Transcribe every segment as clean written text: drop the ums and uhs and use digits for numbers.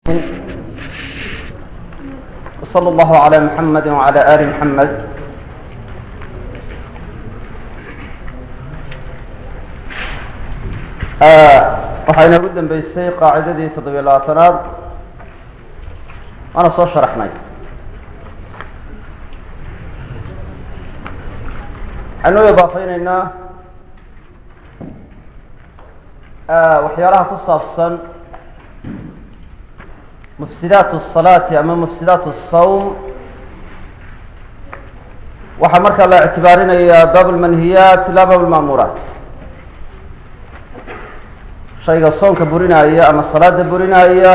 وصلى الله على محمد وعلى آل محمد. waxayna ugu dambeysay qaacidadii 7-aad waana soo sharaxnay. waxaynu idaafaynaynaa waxyaalaha ku saabsan mufsidaat الصalaati ama mufsidaat الsawm. waxaa markaa la ictibaarinayaa baab اlmanhiyaat la baab اlma'muuraat. shayga soonka burinaya ama salaada burinaya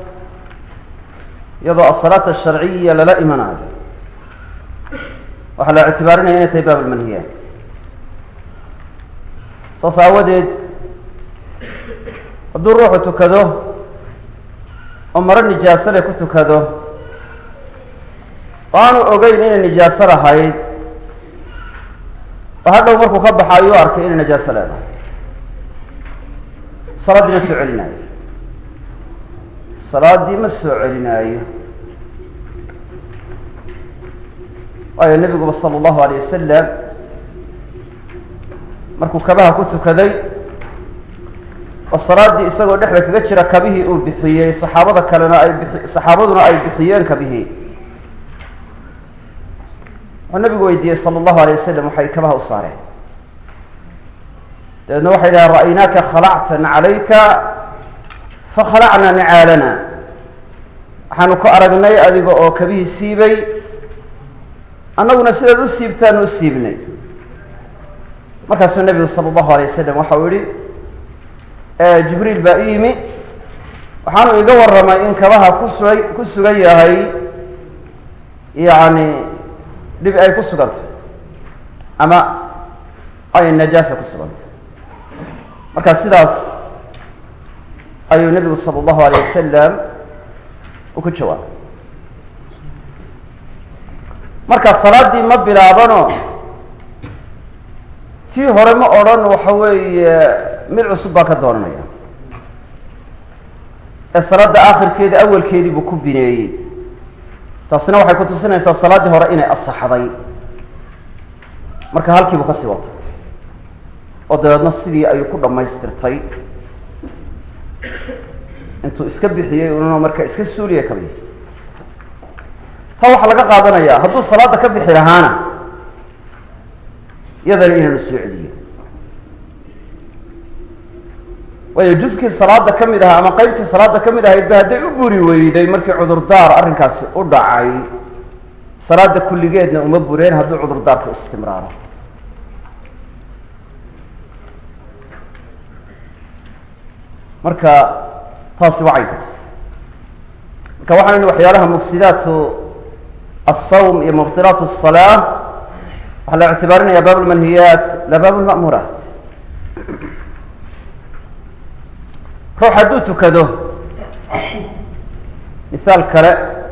iyadoo asalaat asharciya lala imanayo waxaa la ictibaarinaya inay tahay baab اlmanhiyaat. saas aawadeed hadduu ruuxu tukado oo maro nijaaso leh ku tukado oo aanu ogeyn inay nijaaso lahayd oo hadhow markuu ka baxa ayuu arkay inay nijaaso leedahay, salaaddii ma soo celinaayo. salaaddii ma soo celinaayo waayo nebiguba sala allahu alayh wasalam markuu kabaha ku tukaday oo salaaddii isagoo dhexda kaga jira kabihii uu bixiyey, saxaabada kalena saxaabaduna ay bixiyeen kabihii, wuxuu nabigu weydiiyey sala allahu alayh wasalam waxay kabaha u saareen. dabeedna waxay dhahen ra'aynaaka khalacta nacalayka fakhalacna nicaalana, waxaanu ku aragnay adiga oo kabihii siibay, annaguna sidaad u siibtaanu u siibnay. markaasuu nebigu sala allahu alayh wasalam waxa uu yihi jibriil baa i yimi, waxaanu iga warramay in kabaha ku sugan yahay yacni dhib ay ku sugantay ama ay najaasa ku sugantay. marka sidaas ayuu nebigu sala allahu alayh wasalam u ku jawaabay. marka salaaddii ma bilaabano tii hore ma odhan waxa weeye mid cusub baa ka doonanaya, ee salaadda aakhirkeeda awalkeedii buu ku bineeyey. taasina waxay ku tusinaysaa salaaddii hore inay asaxday, marka halkiibuu kasii watay oo dabeedna sidii ayuu ku dhammaystirtay intuu iska bixiyey ununa marka iska suuliya kabi. taa waxaa laga qaadanayaa hadduu salaadda ka bixi lahaana iyadana inaanu soo celiyo, waayo juskii salaada ka mid ahaa ama qeybtii salaada ka mid ahayd ba hadday u buri weyday markii cudurdaar arrinkaasi u dhacay, salaada kulligeedna uma bureen hadduu cudurdaarku istimraaro. marka taasi waa caynkaas. marka waxaan ini waxyaalaha mufsidaatu الsawm iyo mubtilaat الsalaa waxaa la ictibaarinaya baab اlmanhiyaat la baab اlma'muuraat. ruux hadduu tukado mihaal kale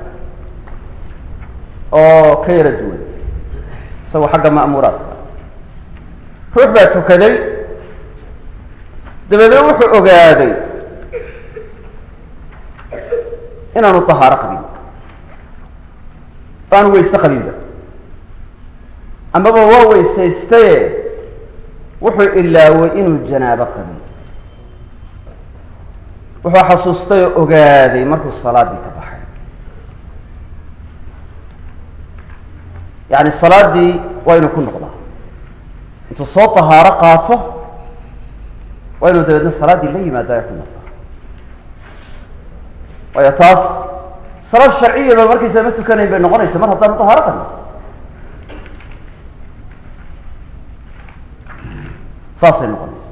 oo ka yara duwan isagoo xagga ma'muuraadka, ruux baa tukaday dabeedna wuxuu ogaaday inaanu tahaaro qabin, aanu weyse qabinba, amaba waa weysaystaye wuxuu ilaaway inuu janaabo qabin. wuxuu xasuustay oo ogaaday markuu salaaddii ka baxay. yacni salaaddii waa inuu ku noqdaa, intuu soo tahaaro qaato waa inuu dabeedna salaaddii la yimaada ee ku noqdaa. waayo taas salaad sharciyaba markaysa ma tukanayn bay noqonaysa mar haddaanu tahaaro qabin. saasay noqonaysa.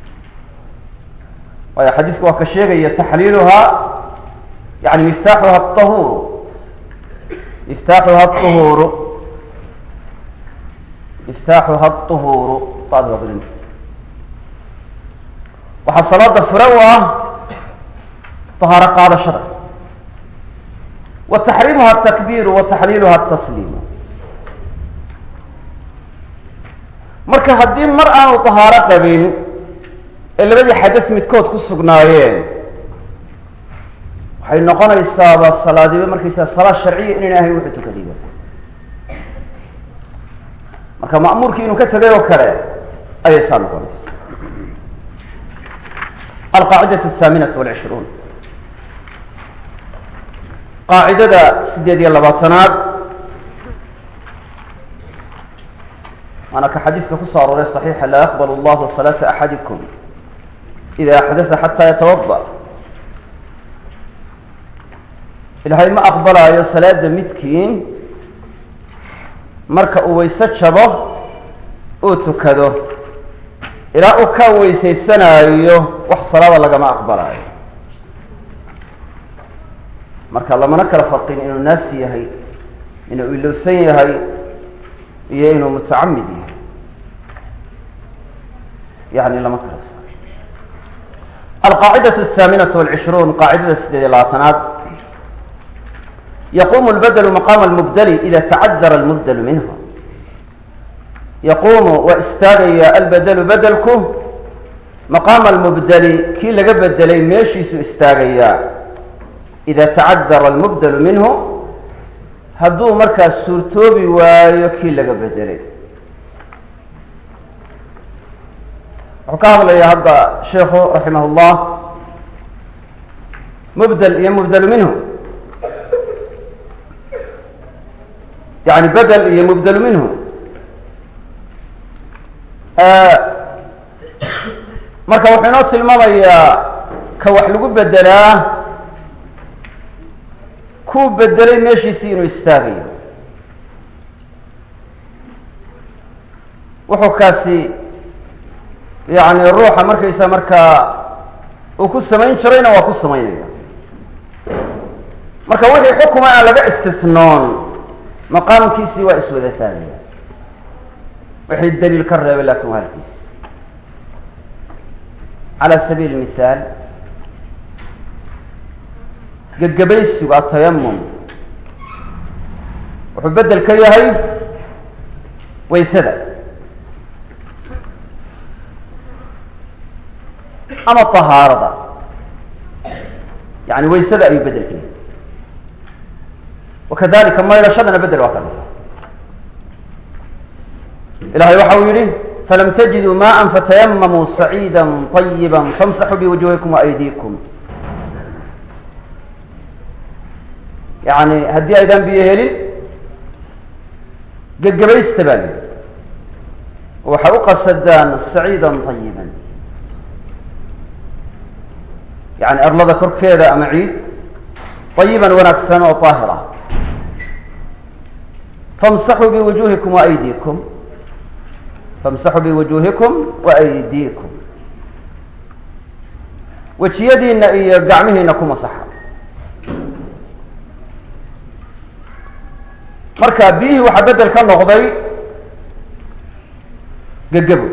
waayo xadiisku waa ka sheegaya taxliiluhaa yani miftaaxuha aلطahuuru, miftaaxuha aلطuhuuru, miftaaxuha aلطuhuuru taad waa badanta. waxaa salaada fure u ah tahaaro qaadashada, wa taxriimuha atakbiiru wa taxliiluha atasliimu. marka haddii mar aanu tahaaro qabin ee labadii xadas midkood ku sugnaayeen waxay noqonaysaaba salaadiba markaysaa salaad sharciya inayn ahayn wuxuu tukadayba marka ma'muurkii inuu ka tegay oo kale ayay saa noqonaysa. alqaacidة الثaaminaة والعishruun qaacidada 8-labaatanaad waana ka xadiiska ku soo arooray صaxiixa laa yaqbal اllahu صalaaةa axadikum إida axdasa xataa yatawaضأ. ilaahay ma aqbalaayo salaada midkiin marka uu weyse jabo uu tukado ilaa uu ka weysaysanaayo wax salaada lagama aqbalaayo. marka lamana kala farqin inuu naasi yahay, inuu ilowsan yahay, iyo inuu mutacamid yahay, yani lama kala saaro. alqaacidaة الثaaminaة والعishruun qaacidada 8-labaatanaad yaqumu اlbadlu maqaama اlmubdeli ida tacadara اlmubdelu minhu. yaquumu waa istaagaya albedelu bedelku maqaama almubdeli kii laga bedelay meeshiisuu istaagayaa ida tacadara almubdelu minhu hadduu markaas suurtoobi waayo kii laga bedelay. wuxuu ka hadlayaa hadda sheikhu raximah اllah mubdel iyo mubdelu minhu, yani bedel iyo mubdelu minhu. marka wuxuu inoo tilmaamayaa ka wax lagu bedelaa kuu bedelay meeshiisii inuu istaagayo. wuxuu kaasi yani ruuxa markaysa markaa uu ku samayn jirayna waa ku samaynaya. marka wixii xukuma aan laga istisnoon maqaamkiisii waa iswada taagaya, wixii daliil ka reebay lakin waa halkiis. calى sabiil الmihaal gegabaysigu atayamum wuxuu bedel ka yahay waysada ama طahaarada, yani waysada ayuu bedel ka yahay. wakadalika maydhashadana bedel waa ka dhig. ilahay waxa uu yihi falam tajiduu maءa fatayamamuu saciida طayiba famsaxuu biwujuhikum waaydiikum. yani haddii aydaan biyo helin gegabaysta baa lii waxay u qasadaan saciida طayiba, yani arlada korkeeda ama ciid طayiban wanaagsan oo طaahir ah. famsaxuu biwujuhikum waaydiikum, famsaxuu biwujuhikum waaydiikum. wejiyadiina iyo gacmihiina ku masaxa. marka biyihii waxaa bedel ka noqday gegebo.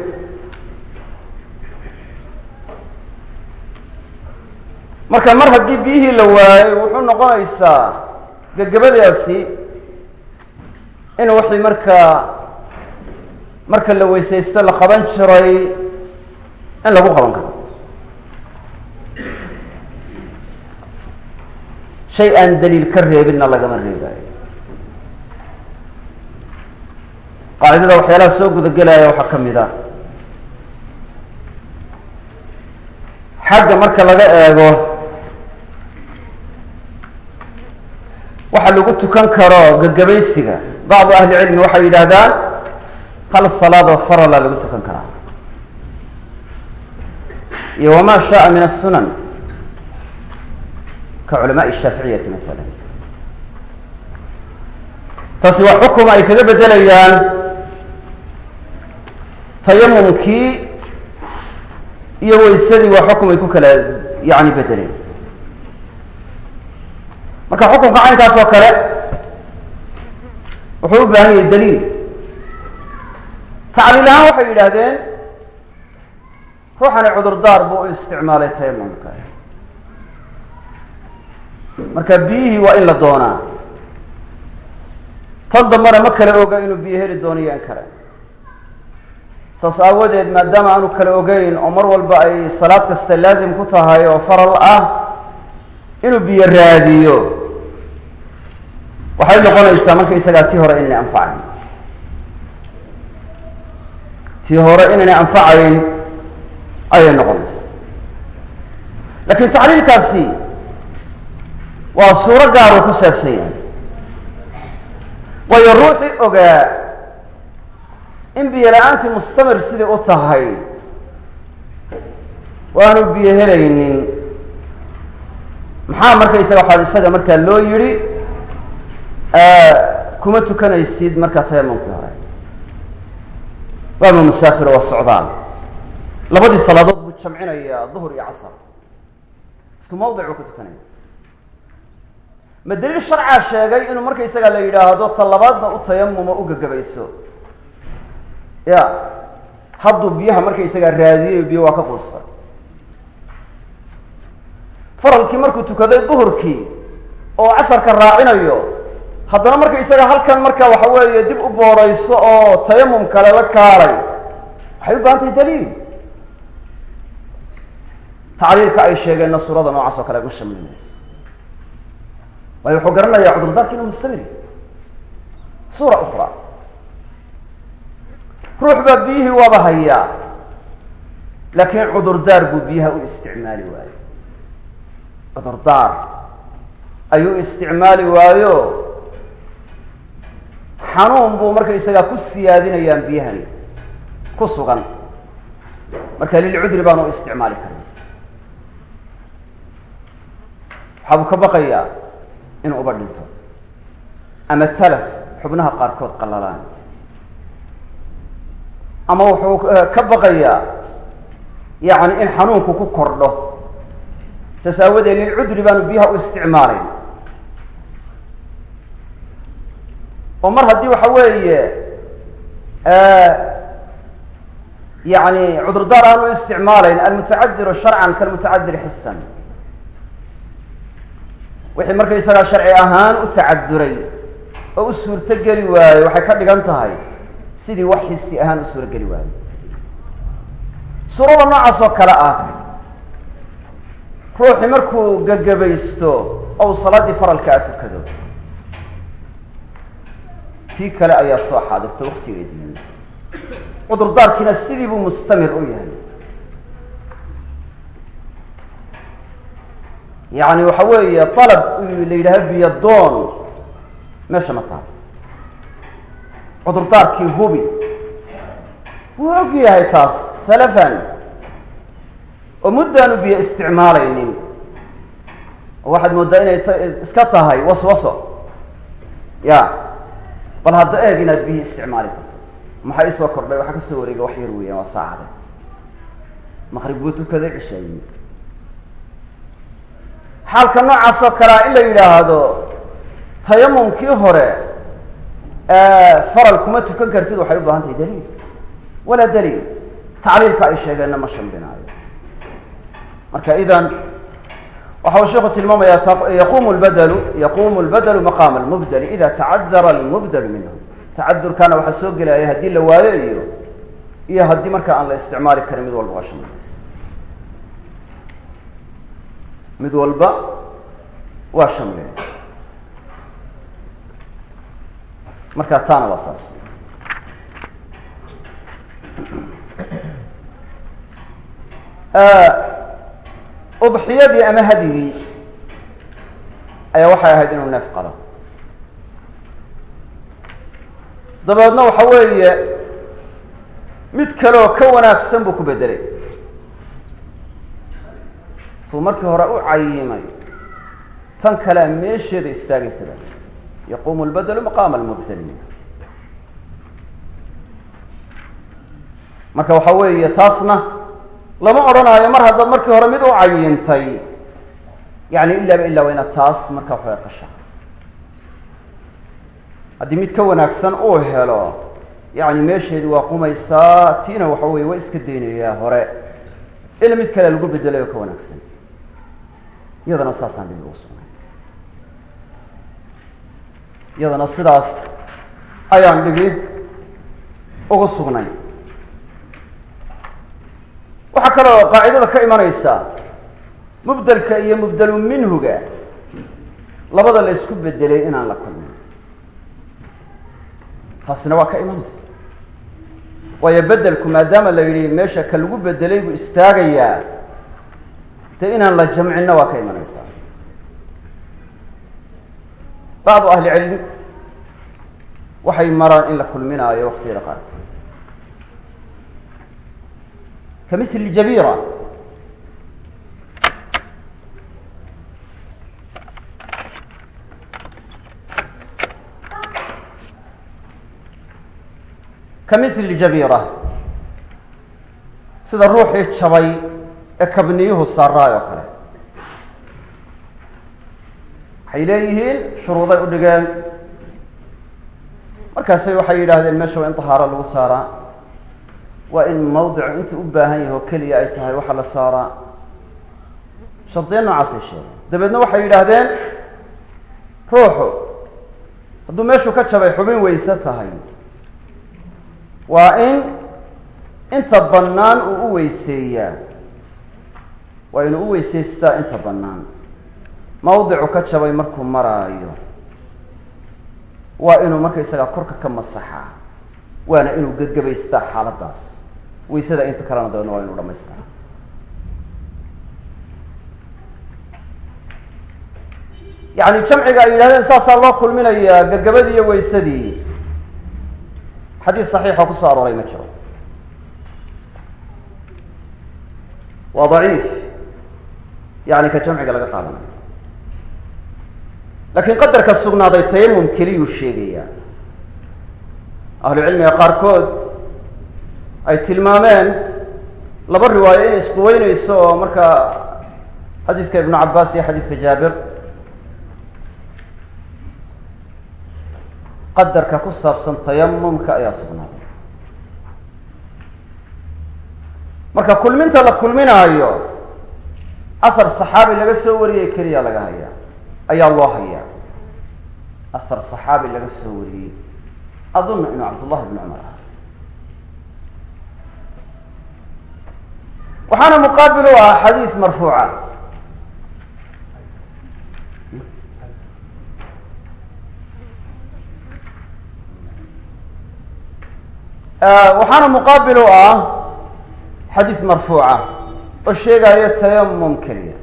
marka mar haddii biyihii la waayo wuxuu noqonaysaa gegabadaasi in wixii marka la weysaysto la qaban jiray in lagu qaban karo. shay aan daliil ka reebinna lagama reebayo. qaacidada waxyaalaha soo gudagelaya waxaa ka mid a xagga marka laga eego waxa lagu tukan karo gegabaysiga. bacdu ahli cilmi waxay yidhaahdaan hal salaadoo farala lagu tukan karaa iyo wama shaءa min الsunan ka culamaء الshaaficiyati maala. taasi waa xukuma ay kaga bedelayaan tayamumkii iyo weysadii waa xukum ay ku kala yani bedeleen. marka xukunka caynkaas oo kale wuxuu u baahan yahay daliil. tacliil ahaan waxay yidhaahdeen ruuxani cudurdaar buu u isticmaalay tayamumka, marka biyihii waa in la doonaa. tan dambana ma kala oga inuu biyo heli doonayo in kale. saas aawadeed maadaama aanu kala ogeyn oo mar walba ay salaad kasta laazim ku tahay oo faral ah, inuu biyo raadiyo waxay noqonaysaa markaysagaa tii hore inaynay anfacayn tii hore inaynay anfacayn ayay noqonaysaa laakiin tacliilkaasi waa suuro gaar uu ku saabsan yahay waayo ruuxii ogaa in biyo la-aantii mustamir sidii u tahay waanu biyo helaynin maxaa markaysaga waxaa isaga markaa loo yidhi kuma tukanaysid markaa tayamumkii hore waama musaafir waa socdaan labadii salaadood buu jamcinaya duhur iyo casar isku mawdic buu ku tukanaya ma daliil sharcaa sheegay inuu markaysaga la yidhaahdo ta labaadna u tayamumo u gagabayso ya hadduu biyaha markaysagaa raadiyayo biyo waa ka quustay faralkii markuu tukaday duhurkii oo casarka raacinayo haddana markaysaga halkan marka waxa weeye dib u boorayso oo tayamum kale la kaalay waxay u baahan tahay daliil tacliilka ay sheegeenna suurada noocaas oo kale ma shamlinayso waayo wuxuu garanayaa cudurdaarki inuu mustamiri suura ukhra ruux baa biyihii waaba hayaa laakiin cudurdaar buu biyaha u isticmaali waayo cudurdaar ayuu isticmaali waayo xanuun buu markaysagaa ku siyaadinayaan biyahani ku sugan marka lilcudri baanu u isticmaali karin waxaabuu ka baqayaa inuu uba dhinto ama talaf xubnaha qaarkood qallalaan ama wuxuu ka baqayaa yacni in xanuunku ku kordho saas aawadeed lilcudri baanu biyaha u isticmaalayn oo mar haddii waxa weeye yani cudurdaar aan u isticmaalayn almutacadiru sharcan kalmutacadir xisan wixii markaysagaa sharci ahaan u tacaduray oo u suurto geli waayo waxay ka dhigan tahay sidii wax xisi ahaan u suuro geli waayo suurada noocaas oo kale ah ruuxii markuu gagabaysto ou salaaddii faralka a tukado tii kale ayaa soo xaadirta waktigeedii cudurdaarkiina sidii buu mustamir u yahay yani waxa weeye alab la yidhaaho biyo doon meesha ma tahay cudurdaarkii hubi wuu og yahay taas salafan oo muddaanu biyo isticmaalaynin oo waxaad mooddaa inay iska tahay waswaso ya bal hadda eeg inaad biyi isticmaali karto maxaa isoo kordhay waxaa kasoo wareega wax yar weeyaan waa saacade maqrib buu tukaday cishaayi xaalka noocaas oo kalea in la yidhaahdo tayamumkii hore faral kuma tukan kartid waxay u baahan tahay daliil walaa daliil tacliilka ay sheegeenna ma shambinaayo marka idan waxa uu sheikhu tilmaamaya yaqumu lbadlu maqaama almubdali ida tacadara almubdalu minhu tacadurkana waxaa soo gelaya haddii la waayo iyo haddii marka aan la isticmaali karin mid walba waa shamlinaysa mid walba waa shamlinaysa marka taana waa saas udxiyadii ama hadigii ayaa waxay ahayd inuu neef qalo dabeedna waxa weeye mid kaleoo ka wanaagsan buu ku bedelay tuu markii hore u cayimay tan kalea meesheeda istaagaysaba yaquumu lbadlu maqaama almubdali marka waxa weeye taasna lama odhanaayo mar haddaad markii hore mid u cayintay yani ilaaba ilaa waa inaad taas marka waxaa qasha haddii mid ka wanaagsan uu helo yani meesheedi waa qumaysaa tiina waxa weye waa iska daynayaa hore ila mid kale lagu bedelay oo ka wanaagsan iyadana saasaan dhib ugu sugnay iyadana sidaas ayaan dhibi ugu sugnay waxaa kaloo qaacidada ka imanaysa mubdelka iyo mubdelu minhuga labada la isku bedelay inaan la kulmin taasina waa ka imanaysa waayo bedelku maadaama la yidhi meesha ka lagu bedelay buu istaagayaa dee inaan la jamcinna waa ka imanaysaa bacdu ahli cilmi waxay maraan in la kulminaayo waqtiyada qaarkood kamithli jabira kamithli jabira sida ruuxii jabay ee kabniyuhu saaraay oo kale waxay leeyihiin shuruuday u dhigeen markaasay waxay yidhaahdeen meesha waa in tahaaro lagu saaraa waa in mawdicu intuu u baahan yahay oo keliya ay tahay waxa la saaraa shardiya noocaasay sheegeen dabeedna waxay yidhaahdeen ruuxu hadduu meeshuu ka jabay xubin weyse tahay waa in inta bannaan uu u weyseeyaa waa inuu u weysaystaa inta bannaan mawdicu ka jabay markuu maraayo waa inuu markaysagaa korka ka masaxaa waana inuu gebgebaystaa xaaladaas weysada inta kalena dabeedna waa inuu dhamaystiraa yacni jamciga ay yidhahdeen saasaa loo kulminayaa gebgabadii iyo weysadii xadiis saxiixa kusoo arooray ma jiro waa daciif yani ka jamciga laga qaadanayo laakiin qadarka sugnaaday tayamum keliyuu sheegayaa ahlu cilmiga qaarkood ay tilmaameen laba riwaayo inay isquweyneyso oo markaa xadiiska ibnu cabaas iyo xadiiska jaabir qadarka ku saabsan tayamumka ayaa sugnaaday marka kulminta la kulminaayo asar saxaabi laga soo wariyey keliya laga hayaa ayaa loo hayaa asar saxaabi laga soo wariyey adunna inuu cabdullahi bn cumar ah waxaana muqaabil u ah xadiis marfuuca waxaana muqaabil u ah xadiis marfuuca oo sheegayo tayamum keliya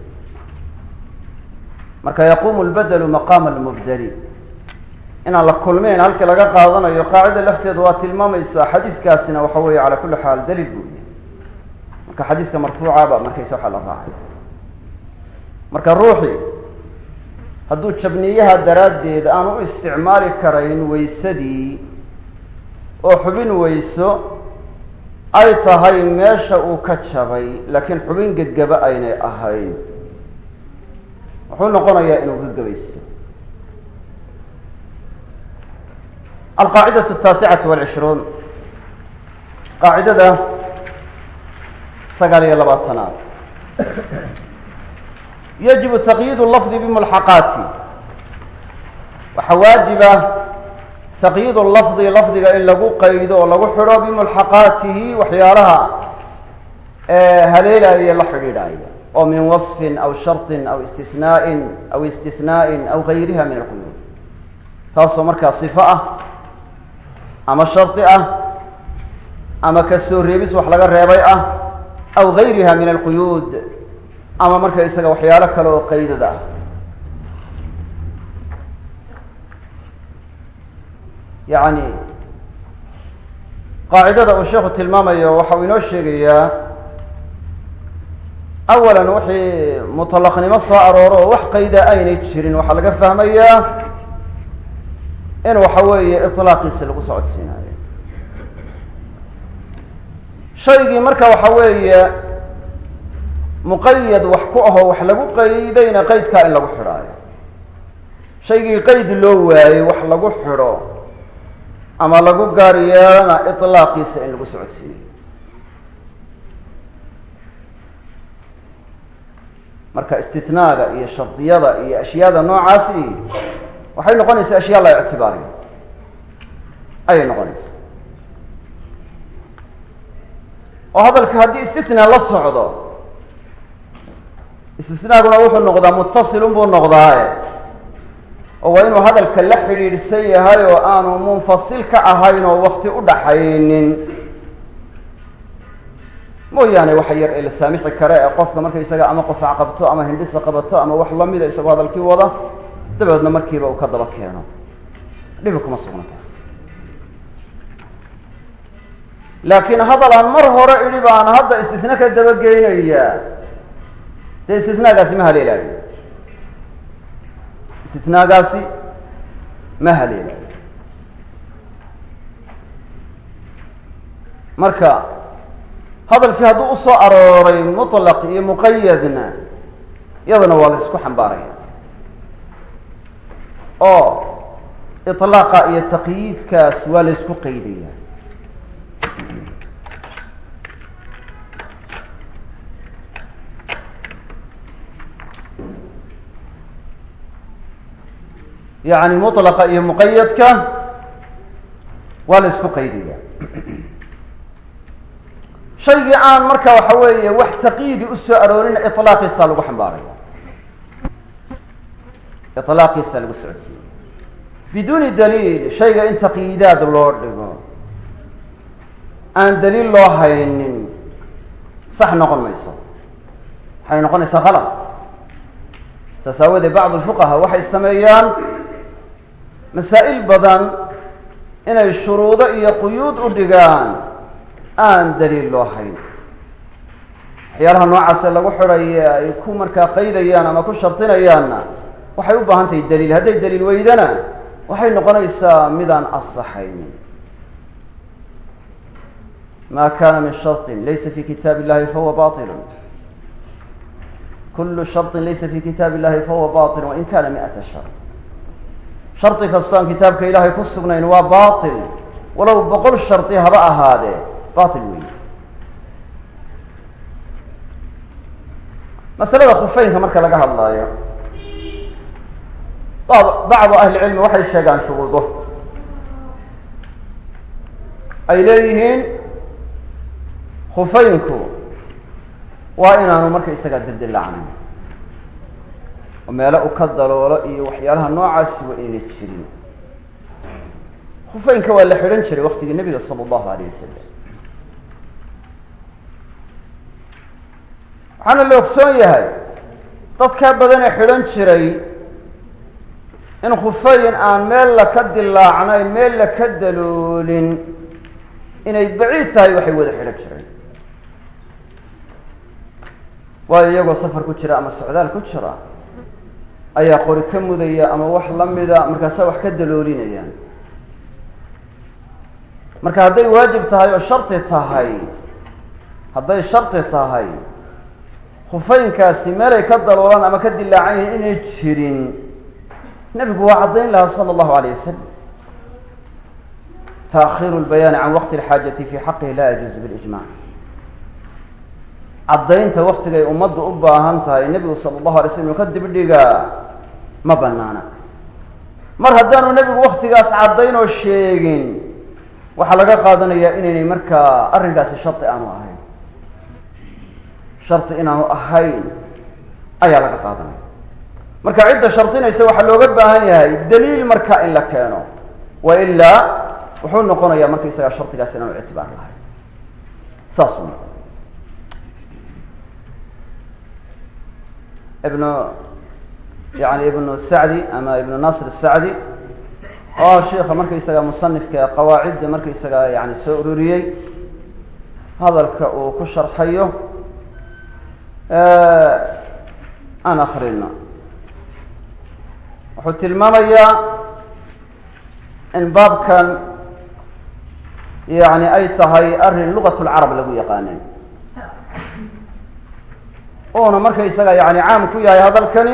marka yaqumu lbadelu maqaama almubdali inaan la kulmeyn halkii laga qaadanayo qaacida lafteedu waa tilmaamaysaa xadiiskaasina waxa weeye calaa kulli xaal daliil buu yahay marka xadiiska marfuucaba markaysa waxaa la raacay marka ruuxii hadduu jabniyaha daraaddeed aan u isticmaali karayn weysadii oo xubin weyso ay tahay meesha uu ka jabay laakiin xubin gedgaba aynay ahayn wuxuu noqonayaa inuu gedgabayso alqaacidatu ataasicatu walcishruun qaacidada 29aad yajibu taqyiid lafdi bimulxaqaati waxaa waajiba taqyiid lafdi lafdiga in lagu qaydo oo lagu xidho bimulxaqaatihi waxyaalaha haleelaya la xidhiidhaya oo min waصfin aw sharطin aw istisnaaءin aw gayriha min alquyuud taasoo markaa صifo ah ama shardi ah ama kasoo reebis wax laga reebay ah aw gayriha min alquyuud ama marka isaga waxyaalo kale oo qaydada ah yani qaacidada uu sheekhu tilmaamayo waxa uu inoo sheegayaa awalan wixii muطalaqnimo soo arooro oo wax qayda aynay jirin waxaa laga fahmayaa in waxa weeye iطlaaqiisa lagu socodsiinayo shaygii marka waxa weeye muqayad wax ku ahoo wax lagu qaydayna qaydkaa in lagu xidhaayo shaygii qayd loo waayey wax lagu xidho ama lagu gaar yeelana iطlaaqiisa in lagu socodsiinayo marka istinaaga iyo shardiyada iyo ashyaada noocaasi waxay noqonaysaa ashyaa la ictibaariyo ayay noqonaysaa oo hadalka haddii istisnaa la socdo istisnaaguna wuxuu noqdaa mutasilun buu noqdaaye oo waa inuu hadalka la xidhiidhsan yahay oo aanu munfasil ka ahayn oo wakti u dhaxaynin mooyaane waxa yar ee la saamixi kare ee qofka markaysaga ama qofaac qabto ama hindhisa qabato ama wax lamida isagoo hadalkii wada dabeedna markiiba uu ka daba keeno dhibi kuma sugna taas. laakiin hadal aan mar hore idhi baan hadda istisna ka dabageynaya dee istisnaagaasi ma haleelaayo, istisnaagaasi ma haleelaayo. marka hadalkii hadduu usoo arooray mutlaq iyo muqayadna iyadana waa la isku xambaaraya oo iطlaaqa iyo taqyiidkaas waa la isku qaydaya. yani mطlaqa iyo muqayadka waa la isku qaydaya. shaygii aan marka waxa weeye wax taqyiidi usoo aroorina iطlaaqiisa lagu xambaaraya, iطlaaqiisa lagu socodsiiya biduuni daliil. shayga in taqyiidaad loo dhigo aan daliil loo haynin sax noqon mayso, waxay noqonaysaa qalad. saas aawadeed bacd الfuqaha waxay sameeyaan masaa'il badan inay shuruudo iyo quyuud u dhigaan aan daliil loo hayn. waxyaalaha noocaase lagu xidhay ay ku markaa qaydayaan ama ku shartinayaanna waxay u baahan tahay daliil. hadday daliil weydana waxay noqonaysaa midaan asaxayn. ma kana min sharطin laysa fi kitaab illahi fahuwa baطil. kulu sharطin laysa fi kitaab illahi fahuwa baطil wain kana miئata shart. shardi kastoo aan kitaabka ilaahay ku sugnayn waa baطil, walow 100 shardi haba ahaadee baطil weyi. masalada khufeynka marka laga hadlaayo bacdu ahli cilmi waxay sheegaan shuruudo ay leeyihiin khufeynku waa inaanu marka isagaa dildilaacnayn oo meelo u ka daloolo iyo waxyaalaha noocaasi waa inayna jirin. khufeynka waa la xidhan jiray waktigii nebiga sala allahu alayh wasalam. waxaana la ogsoon yahay dadkaa badanee xidhan jiray in khufeyn aan meel la ka dilaacnayn meel la ka daloolin inay baciid tahay waxay wada xidhan jireen. waayo iyagoo safar ku jira ama socdaal ku jira ayaa qori ka mudaya ama wax lamida markaasaa wax ka daloolinayaan. marka hadday waajib tahay oo shardi tahay, hadday shardi tahay khufeynkaasi meelay ka daloolaan ama ka dilaacan yihiin inay jirin, nebigu waa caddayn lahaa sala allahu alayh wasalam. taakhiru lbayaani can waqti alxaajati fi xaqihi laa yajuuzu bilijmac. caddaynta waktigay ummaddu u baahan tahay nebigu sala allahu alay slam inuu ka dibdhigaa ma banaana. mar haddaanu nebigu waktigaas caddayn oo sheegin waxaa laga qaadanayaa inaynay markaa arrinkaasi shardi aanu ahayn, shardi inaanu ahayn ayaa laga qaadanaya. marka cidda shardinaysa waxaa looga baahan yahay daliil marka in la keeno, wa ilaa wuxuu noqonayaa markaysagaa shardigaas inaanu ictibaar lahayn. saasuu noqon. ibnu sacdi ama ibnu nasr الsacdi oo sheika markaysaga musanifka qawaacidda markaysaga yani soo ururiyey hadalka uu ku sharxayo aan akrino. wuxuu tilmaamayaa in baabkan yani ay tahay arrin lugat lcarab lagu yaqaanay, uuna markaysaga yani caam ku yahay hadalkani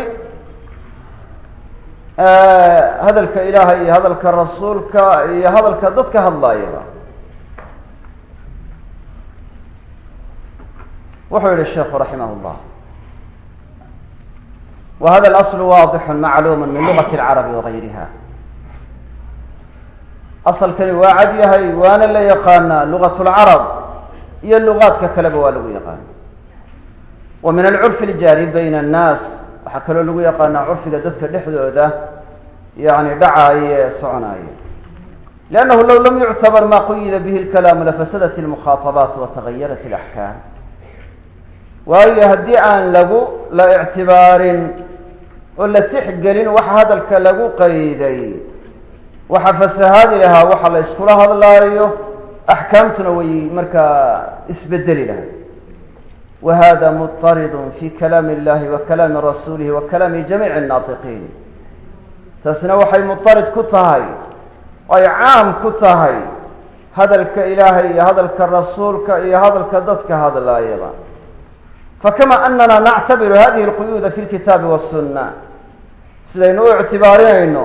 hadalka ilaahay iyo hadalka rasuulka iyo hadalka dadka hadlaayaba. wuxuu yihi sheekhu raximah اllah wahada اlasl waadix macluum min lugat اlcarabi wagayriha. asalkani waa cad yahay waana la yaqaanaa lugat اlcarab iyo lugaadka kaleba waa lagu yaqaana. wa min alcurfi aljaari bayna annaas waxaa kaloo lagu yaqaanaa curfiga dadka dhexdooda يعني دعاية صعناية، لأنه لو لم يعتبر ما قيد به الكلام لفسدت المخاطبات وتغيرت الأحكام. وأي هدي عن لغو لا اعتبار ولا تحقلين هذا الكلغو قيدي وحفس هذه لها وحل يسكولها هذا الله أحكامتنا ومركا اسبدل لها. وهذا مضطرد في كلام الله وكلام رسوله وكلام جميع الناطقين. تسنوحي مضطرد كتهاي أي عام كتهاي هذا الكإلهي هذا الكالرسول هذا الكدتك هذا لا أيضا. فكما أننا نعتبر هذه القيود في الكتاب والسنة سينو اعتبارين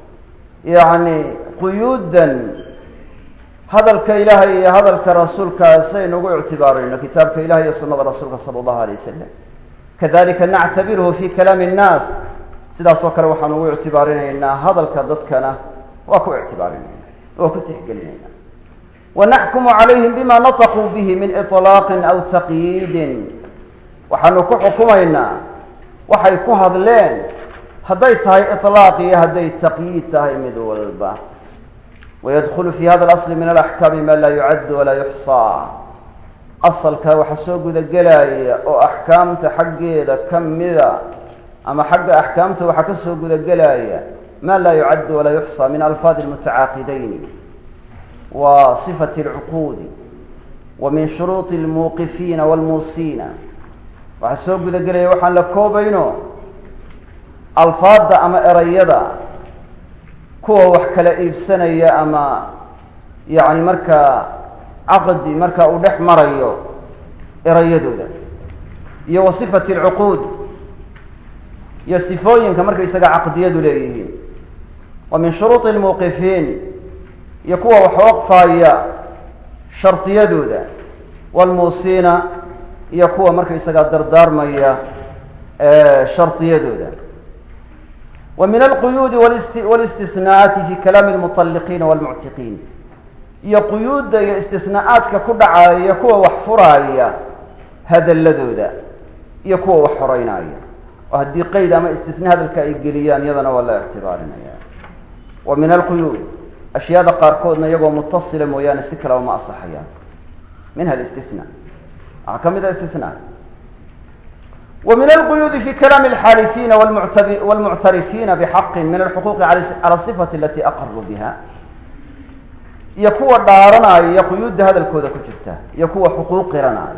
يعني قيودا هذا الكإلهي هذا الكرسول سينو اعتبارين كتاب كإلهي سنة رسولك صلى الله عليه وسلم. كذلك نعتبره في كلام الناس سيدا سوكر وحنو اعتبارين إن هذا الكدتكنا وكو اعتبارين وكو تحقلين ونحكم عليهم بما نطقوا به من إطلاق أو تقييد. waxaanu ku xukumaynaa waxay ku hadleen hadday tahay iطlaaq iyo hadday taqyiid tahay mid walba. ويدخل في هذا الأصل من الأحكام ما لا يعد ولا يحصى. أصلka waxa soo guda galaya oo axkaamta xaggeeda kamida ama xagga axkaamta waxa ka soo guda galaya ما لا يعد ولا يحصى من ألفاظ المتعاقدين وصفة العقود ومن شروط الموقفين والموصين. waxaa soo guda gelaya waxaan la koobayno alfaada ama erayada kuwa wax kala iibsanaya ama yani markaa caqdi markaa uu dhex marayo erayadooda iyo wasifati alcuquud iyo sifooyinka markaysaga caqdiyadu leeyihiin. wa min shuruuطi almuuqifiin iyo kuwa wax waqfaya shardiyadooda walmuusiina iyo kuwa markaysaga dardaarmaya shardiyadooda. wa min alquyuud wاlistisnaaءaati fi kalaami اlmuطalliqiina wاlmuctiqiin iyo quyuudda iyo istisnaaءaadka ku dhacaya kuwa wax furaaya hadaladooda iyo kuwa wax horeynaya oo haddii qeyd ama istisna hadalka ay geliyaan iyadana waa la ictibaarinaya. wa min alquyuud ashyaada qaarkoodna iyagoo mutasila mooyaane si kaleba ma asaxayaan. minha اlistisna كم إذا استثناء. ومن القيود في كلام الحالفين والمعترفين بحق من الحقوق على الصفة التي أقروا بها يكون دارنا يقيود هذا الكود كجرته يكون حقوق رنا.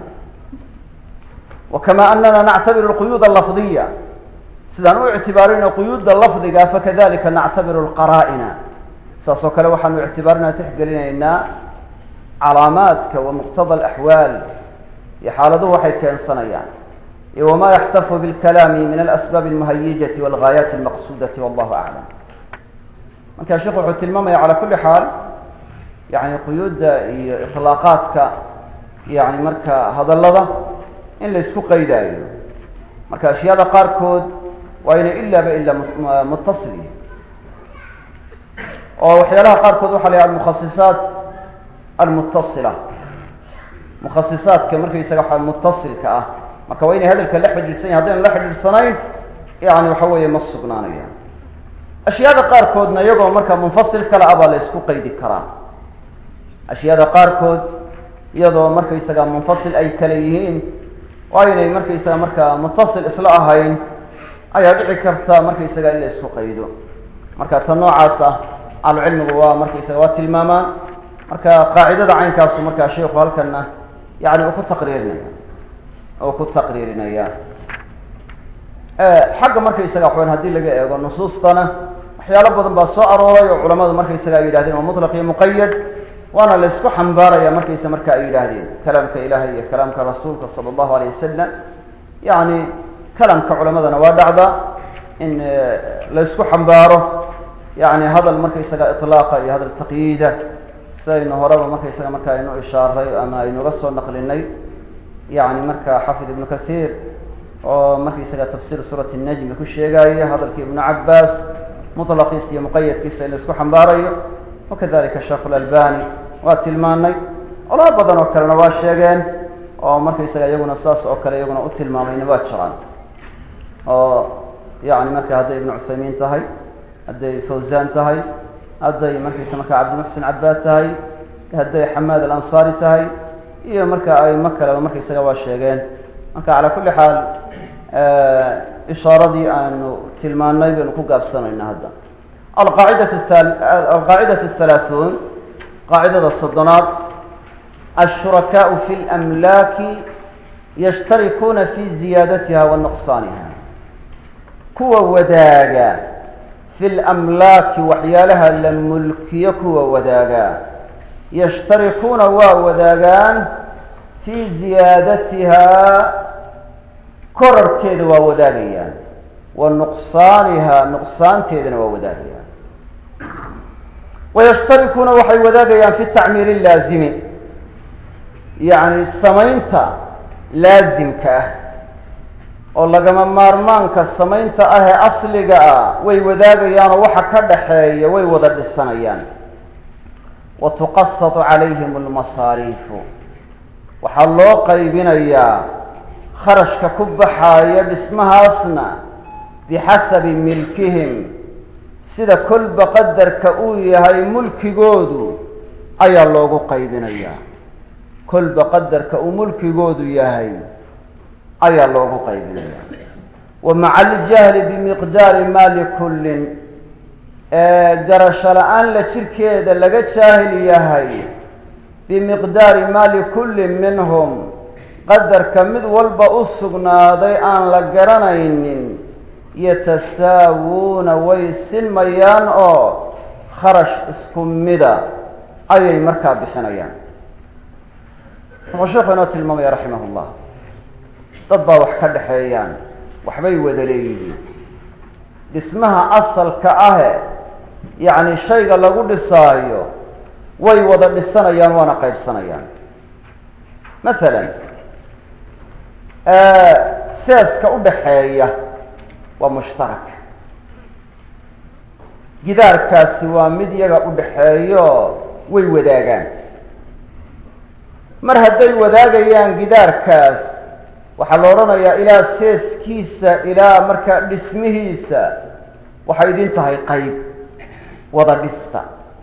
وكما أننا نعتبر القيود اللفظية سدانو اعتبارنا قيود اللفظية فكذلك نعتبر القرائن ساسوك لو حنو اعتبارنا تحقلنا إن علاماتك ومقتضى الأحوال يحالده وحي كان صنيان وما يحتف بالكلام من الأسباب المهيجة والغايات المقصودة والله أعلم. من كان شيخ وحوت الماما على كل حال يعني قيود إطلاقاتك يعني مركا هذا اللظة إن ليسكو قيداي مركا أشياء قاركود وإن إلا متصلين وحيالها قاركود وحالها المخصصات المتصلة مخصصات كمركا يساقح المتصل كأه مركا وين هذا الكلحة الجلسين هذين اللحة الجلسانين يعني وحوية مصقنانية. أشياء قاركودنا يقوم مركا منفصل كلا أبا ليسكو قيد الكرام. أشياء قاركود يضو مركا يساقح منفصل أي كليهين وين مركا يساقح مركا متصل إصلاحهين أي أدعي كرتا مركا يساقح إلا يسكو قيدو مركا تنوع عاسة على العلم هو مركا يساقح والتلمامان مركا قاعدة عين كاسو مركا شيخ وهالكنا يعني وكو تقريرنا إياه حق مركا يساقح وين هدي لقى إيقو نصوصتنا وحيالا بدن باسو أروري وعلماء مركا يساقح يلاهدين ومطلق مقيد وانا لسكو حنبارا يا مركا يساقح مركا يلاهدين كلامك إلهي كلامك رسولك صلى الله عليه وسلم يعني كلامك علماء نوادع إن لسكو حنباره يعني هذا المركا يساقح إطلاقا هذا التقييد سيدنا هرب مركا يساقح مركا إنو إشارة أما إنو غصو نقلني يعني مركا حافظ ابن كثير ومركا يساقح تفسير سورة النجم كل شيء هذا ابن عباس مطلق يسي مقيد كيسا لسكو حنباري وكذلك الشيخ الألباني واتلماني ولا بدن وكلنا واشيغان ومركا يساقح يقول نصاص وكلا يقول أتلماني نبات شران يعني مركا هذا ابن عثيمين تهي hadday fawsaan tahay, hadday markaysa markaa cabdimuxsin cabaad tahay, hadday xamaad alansaari tahay, iyo marka ayma kaleba markaysaga waa sheegeen. marka calaa kulli xaal ishaaradii aanu tilmaanay baynu ku gaabsanayna hadda. alqaacidatu الثalaaثuun, qaacidada soddonaad: الshurakaءu fi اlamlaaki yashtarikuuna fi ziyaadatiha wa nuqsaaniha. kuwa wadaaga fi lamlaaki waxyaalaha la mulkiyo kuwa wadaaga, yashtarikuuna waa wadaagaan fii ziyaadatihaa korarkeeda waa wadaagayaan, wa nuqsaanihaa nuqsaanteedana waa wadaagayaan. wayashtarikuuna waxay wadaagayaan fi tacmiiri اlaazimi, yacni samaynta laasimka ah oo lagama maarmaanka samaynta ah ee asliga ah way wadaagayaan oo waxa ka dhaxeeya way wada dhisanayaan. wa tuqasatu calayhim almasaariifu, waxaa loo qaybinayaa kharashka ku baxaaya dhismahaasna bixasabi milkihim, sida kolba qadarka uu yahay mulkigoodu ayaa loogu qaybinayaa. kolba qadarka uu mulkigoodu yahay ayaa loogu qaybinaya. wa maca aljahli bimiqdaari maa likullin, garasho la-aan la jirkeeda laga jaahil yahay bimiqdaari maa likullin minhum, qadarka mid walba u sugnaaday aan la garanaynin, yatasaawuuna way sinmayaan oo kharash isku mida ayay markaa bixinayaan. wuxuu sheekhu inoo tilmaamaya raximah llah, dad baa wax ka dhexeeyaan, waxbay wada leeyihiin. dhismaha asalka ahe yacni shayga lagu dhisaayo way wada dhisanayaan waana qaybsanayaan. masalan seeska u dhaxeeya waa mushtarak, gidaarkaasi waa mid yaga u dhaxeeyo way wadaagaan. mar hadday wadaagayaan gidaarkaas, waxaa la odhanayaa ilaa seeskiisa ilaa markaa dhismihiisa waxay idin tahay qayb wada dhista,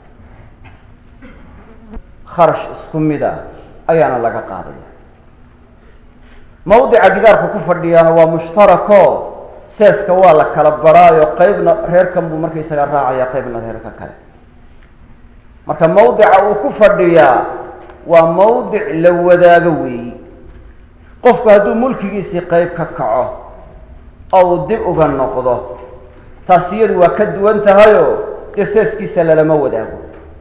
kharash isku mida ayaana laga qaadaya. mawdica gidaarku ku fadhiyaana waa mushtarako, seeska waa la kala baraayo, qaybna reerkan buu markaysaga raacaya, qaybna reerka kale. marka mawdica uu ku fadhiyaa waa mawdic la wadaago weeyi. qofku hadduu mulkigiisii qayb ka kaco oo uu dib uga noqdo, taas iyadu waa ka duwan tahayoo dee seeskiisa lalama wadaago.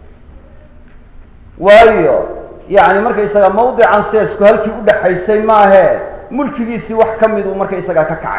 waayo yacni markaysaga mawdican seesku halkii u dhaxaysay maahee mulkigiisii wax ka mid uu markaysagaa ka kacay.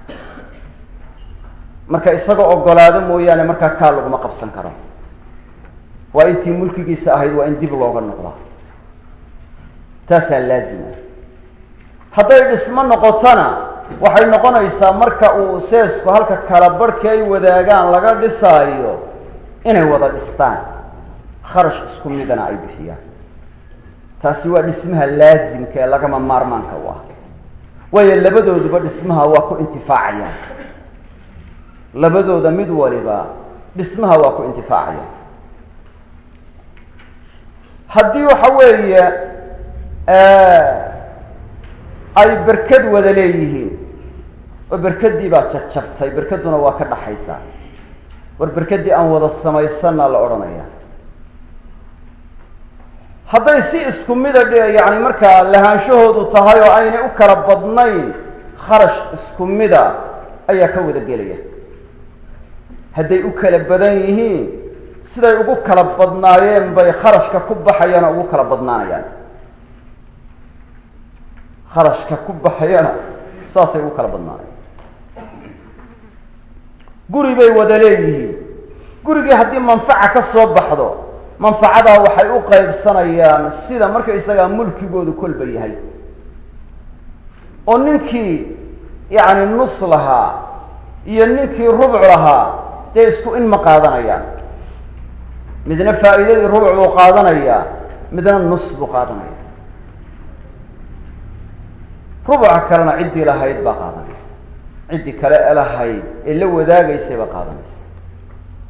marka isagoo ogolaado mooyaane markaa kaa laguma qabsan karo. waa intii mulkigiisa ahayd waa in dib looga noqdaa, taasaa laazima. hadday dhismo noqotona waxay noqonaysaa marka uu seesku halka kala barhkii ay wadaagaan laga dhisaayo inay wada dhistaan, kharash isku midana ay bixiyaan. taasi waa dhismaha laasimka ee lagama maarmaanka u ah. waayo labadooduba dhismaha waa ku intifaacayaan, labadooda mid waliba dhismaha waa ku intifaacayaan. haddii waxa weeye ay berkad wada leeyihiin oo berkaddii baa jajabtay, berkadduna waa ka dhaxaysaa, war berkaddii aan wada samaysana la odhanaya. hadday si isku mida yacni markaa lahaanshahoodu tahay oo aynay u kala badnayn, kharash isku mida ayaa ka wada gelaya. hadday u kala badan yihiin, siday ugu kala badnaayeen bay kharashka ku baxayana ugu kala badnaanayaan. kharashka ku baxayana saasay ugu kala badnaanayaan. guri bay wada leeyihiin, gurigii haddii manfaca ka soo baxdo, manfacadaa waxay u qaybsanayaan sida markaysagaa mulkigoodu kolba yahay. oo ninkii yacni nus lahaa iyo ninkii rubuc lahaa dee isku in ma qaadanayaan. midna faa'iidadii rubuc buu qaadanayaa, midna nus buu qaadanaya. rubuca kalena ciddii lahayd baa qaadanaysa, ciddii kale ee lahayd ee la wadaagaysay baa qaadanaysa.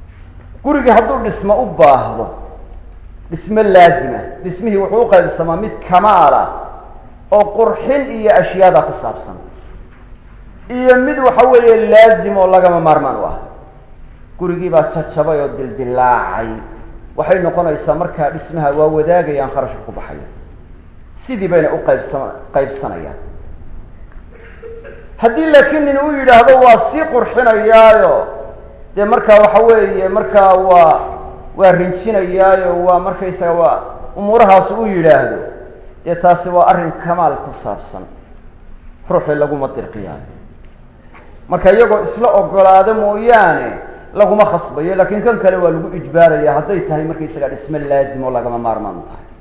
gurigi hadduu dhismo u baahdo dhismo laazima dhismihii wuxuu u qaybsamaa mid kamaala oo qurxin iyo ashyaada ku saabsan iyo mid waxa weeye laazim oo lagama maarmaan u ah gurigii baa jajabay oo dildilaacay waxay noqonaysaa markaa dhismaha waa wadaagayaan kharashka ku baxaya sidii bayna u qaybsanayaan haddii laakiin nin uu yidhaahdo waa sii qurxinayaayo dee markaa waxa weeye markaa waa rinjinayaayo waa markaysaga waa umuurahaas uu yidhaahdo dee taasi waa arrin kamaal ku saabsan ruuxii laguma dirqiyaayo marka iyagoo isla ogolaado mooyaane laguma khasbayo laakiin kan kale waa lagu ijbaaraya hadday tahay markaysaga dhisme laazim oo lagama maarmaan u tahay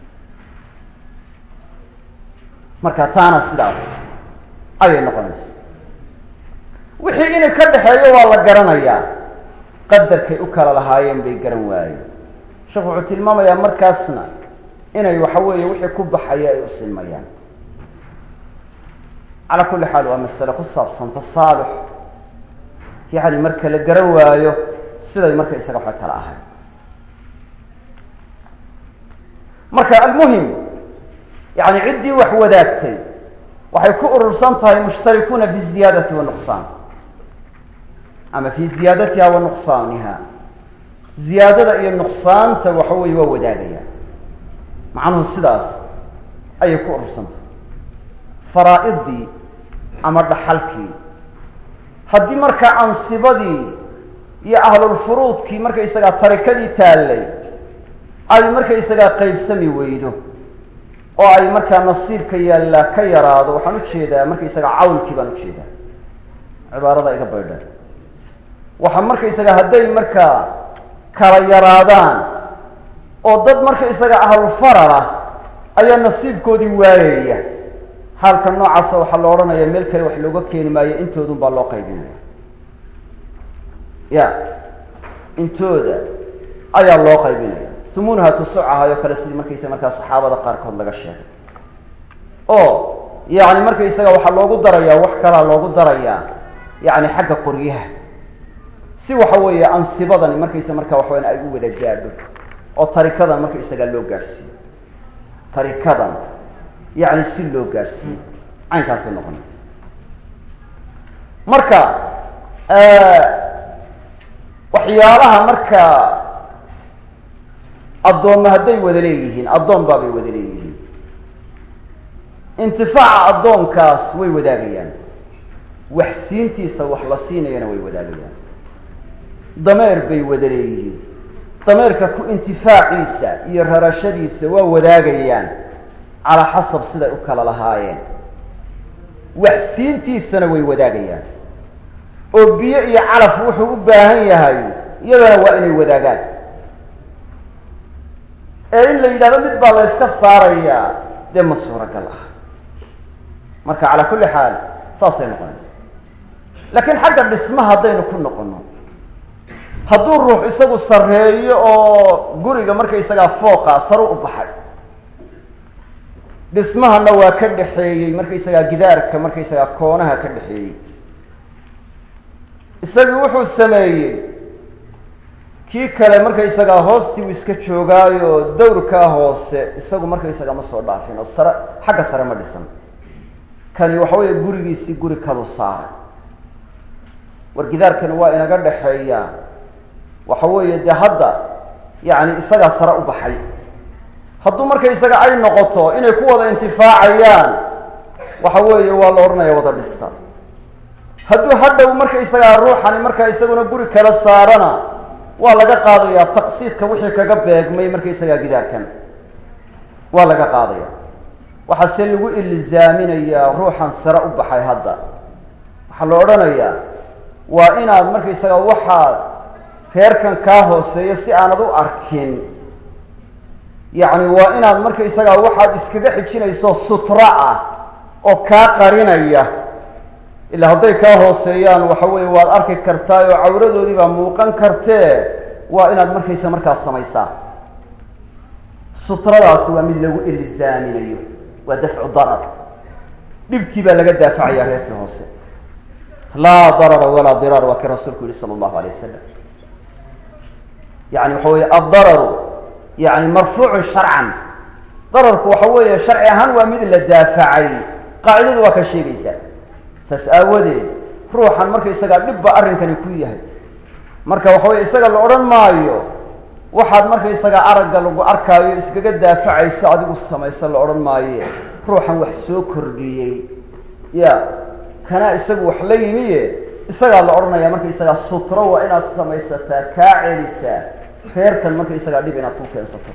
marka taana sidaas ayay noqonaysa wixii inay ka dhexeeyo waa la garanayaa qadarkay u kala lahaayeen bay garan waayeen sheekhu wuxuu tilmaamayaa markaasna inay waxa weeye wixii ku baxaya ay u silmayaan calaa kulli xaal waa masale ku saabsan tasaalux yacni marka la garan waayo siday marka isaga waxa kala ahay marka almuhim yani ciddii wax wadaagtay waxay ku urursan tahay mushtarikuuna fi ziyaadati wanuqsaan ama fi ziyaadatiha wa nuqsaaniha ziyaadada iyo nuqsaanta waxa weeye waa wadaagayaan macnuhu sidaas ayay ku urursan tahay faraa'idii ama dhaxalkii haddii markaa ansibadii iyo ahlulfuruudkii markaysagaa tarikadii taallay ay markaysagaa qaybsami weydo oo ay markaa nasiibka yaallaa ka yaraado waxaan ujeedaa markaysagaa cawlkii baan ujeedaa cibaarada iga baydha waxa markaysagaa hadday markaa kala yaraadaan oo dad markaysaga ahlulfarara ayaa nasiibkoodii waayaya xaalka noocaasa waxaa la odhanaya meel kale wax looga keeni maayo intoodun baa loo qaybinaya ya intooda ayaa loo qaybinaya humunaha tusucahayo kale sidii markaysaga markaa saxaabada qaarkood laga sheegay oo yani markaysaga waxaa loogu darayaa wax kalaa loogu darayaa yani xagga qoryaha si waxa weeye ansibadani markaysa markaa waxaweyn ay u wada gaadho oo tarikadan markaysagaa loo gaadhsiiyo tarikadan yani si loo gaadhsiiyo caynkaasay noqonaysa marka waxyaalaha marka addoomma hadday wada leeyihiin addoon baabay wada leeyihiin intifaaca addoonkaas way wadaagayaan wax siintiisa wax la siinayana way wadaagayaan dameer bay wada leeyihiin dameerka ku intifaaciisa iyo rarashadiisa waa wadaagayaan calaa xasab siday u kala lahaayeen wax siintiisana way wadaagayaan oo biyo iyo calaf wuxuu u baahan yahay iyadana waa inay wadaagaan ee in la yidhahdo mid baa la yska saarayaa dee ma suuragal ah marka calaa kulli xaal saasay noqonaysa laakiin xagga dhismaha haddaynu ku noqono hadduu ruux isagu sarreeyo oo guriga markaysagaa fooqa saro u baxay dhismahana waa ka dhexeeyey markaysagaa gidaarka markaysagaa koonaha ka dhexeeyey isagii wuxuu sameeyey kii kale markaysagaa hoostii uu iska joogaayo dawrkaa hoose isagu markaysagaa ma soo dhaafin oo sare xagga sare ma dhisan kani waxa weeye gurigiisii guri kalu saaray war gidaarkani waa inaga dhexeeyaa waxa weeye dee hadda yani isagaa sare u baxay hadduu markaysaga ay noqoto inay ku wada intifaacayaan waxa weeye waa la odhanaya wada dhista hadduu hadhow markaysagaa ruuxani markaa isaguna guri kala saarana waa laga qaadayaa taqsiidka wixii kaga beegmay markaysagaa gidaarkan waa laga qaadaya waxaase lagu ilzaaminayaa ruuxan sare u baxay hadda waxaa la odhanayaa waa inaad markaysagaa waxaad reerkan kaa hooseeya si aanad u arkin yacni waa inaad markaysagaa waxaad iskaga xijinayso sutra ah oo kaa qarinaya ilaa hadday kaa hooseeyaan waxa weeye waad arki kartaa oo cawradoodii baa muuqan kartee waa inaad markaysa markaas samaysaa sutradaasi waa mid lagu ilzaaminayo waa dafcu darar dhibkii baa laga daafacaya reerkii hoose laa darara walaa diraar waa kii rasuulku yihi sala allahu alayh wasalam yani waxa weeye addararu yani marfuucu sharcan dararku waxa weeye sharci ahaan waa mid la daafacay qaacidadu waa ka sheegaysaa saas aawadeed ruuxan markaysagaa dhibba arrinkani ku yahay marka waxa weye isaga la odhan maayo waxaad markaysagaa aragga lagu arkaayo iskaga daafacayso adigu samayso la odhan maaye ruuxan wax soo kordhiyey ya kana isagu wax la yimiye isagaa la odhanaya markaysagaa sutro waa inaad samaysataa kaa celisaa reerkan markaysagaa dhib inaad ku keensato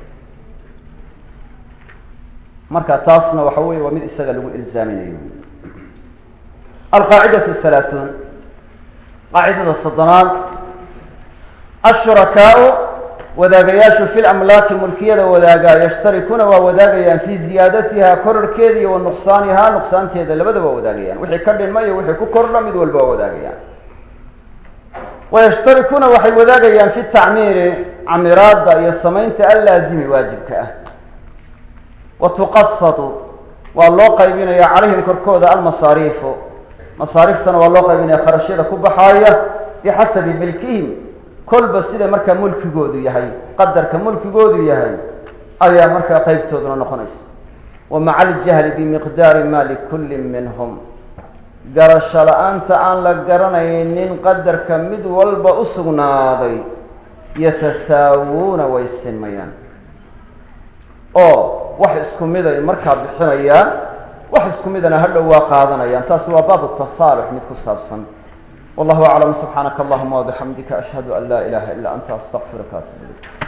marka taasna waxa weye waa mid isaga lagu ilzaaminayo alqaacidatu halaaثuun qaacidada soddonaad ashurakaau wadaagayaashu fi lamlaaki mulkiyada wadaagaa yashtarikuuna waa wadaagayaan fi ziyaadatiha kororkeeda iyo wa nuqsaanihaa nuqsaanteeda labadaba waa wadaagayaan wixii ka dhinma iyo wixii ku kordha mid walba waa wadaagayaan wayashtarikuuna waxay wadaagayaan fi tacmiiri camiraada iyo samaynta allaazimi waajibka ah wa tuqasadu waa loo qaybinaya calayhim korkooda almasaariifu masaariiftana waa loo qaybinaya kharashyada ku baxaaya bixasabi milkihim kolba sida markaa mulkigoodu yahay qadarka mulkigoodu yahay ayaa markaa qaybtooduna noqonaysa wa maca aljahli bimiqdaari ma likulli minhum garasho la-aanta aan la garanaynin qadarka mid walba u sugnaaday yatasaawuuna way sinmayaan oo wax isku mid ay markaa bixinayaan wax isku midana hadhow waa qaadanayaan taasi waa baabu tasaalux mid ku saabsan wallahu aclam subxaanaka allahuma wabixamdika ashhadu an laa ilaha illa anta astaqfiruka atub ilayk